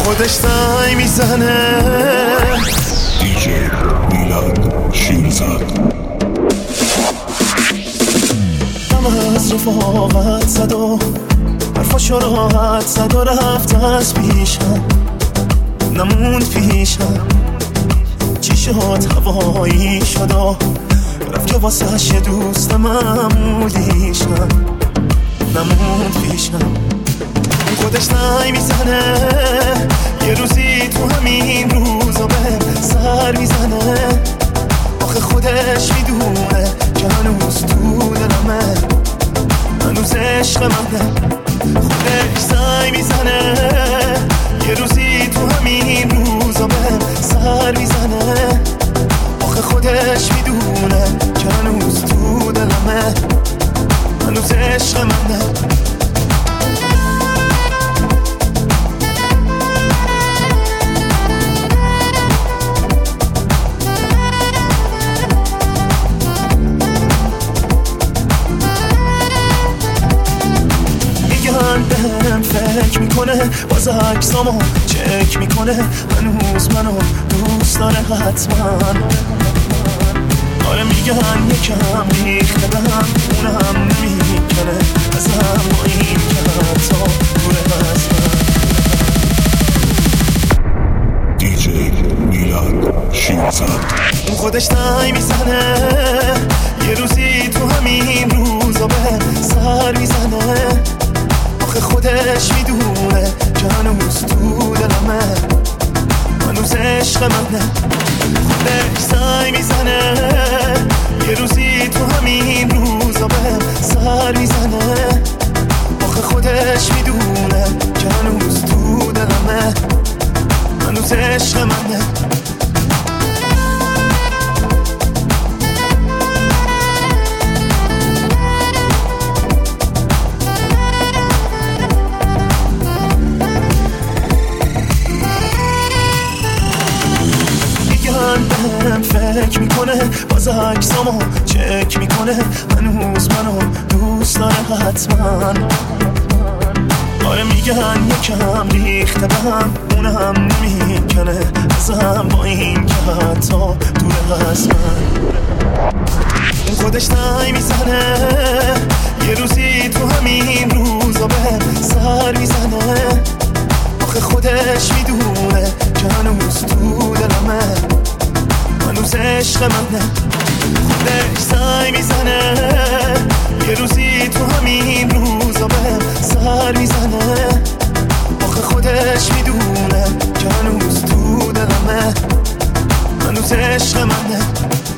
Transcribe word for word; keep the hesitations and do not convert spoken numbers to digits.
خودش زنگ میزنه. دیجی میلاد شیرزاد دم از رفاقت زد و حرفاشو راحت زد و رفت از پیشم، نموند پیشم. چی شد هوایی شد و رفت که واسه ش دوست معمولیشم، نموند پیشم. خودش زنگ میزنه یه روزی تو همین روزا به سر میزنه. آخه خودش میدونه که هنوز تو دلمه، هنوز عشق منه. خودش زنگ میزنه یه روزی تو همین روزا به سر میزنه. آخه خودش میدونه که هنوز تو دلمه، هنوز عشق منه. بهم فکر میکنه، باز عکسامو چک میکنه، هنوز منو دوست داره حتما. آره میگن یکم ریخته به هم، اونم نمیکنه ازم با این که حتی دوره از من. دیجی میلاد شیرزاد خودش زنگ میزنه یه روزی تو همین روزا به سر میزنه. آخه خودش میدونه که هنوز تو دلمه، هنوز عشق منه. خودش زنگ میزنه یه روزی تو همین روزا به سر میزنه. آخه خودش میدونه که هنوز تو دلمه، هنوز عشق منه. بهم فکر میکنه، باز عکسامو چک میکنه، هنوز منو دوست داره حتما. آره میگن یکم ریخته به هم، اونم نمیکنه ازم با این که حتی دوره از من. خودش زنگ میزنه یه روزی تو همین روزا به سر میزنه. آخه خودش میدونه که هنوز تو دلمه، هنوز عشق منه. خودش زنگ میزنه یه روزی تو همین روزا به سر میزنه. آخه خودش میدونه که هنوز تو دلمه، هنوز عشق منه.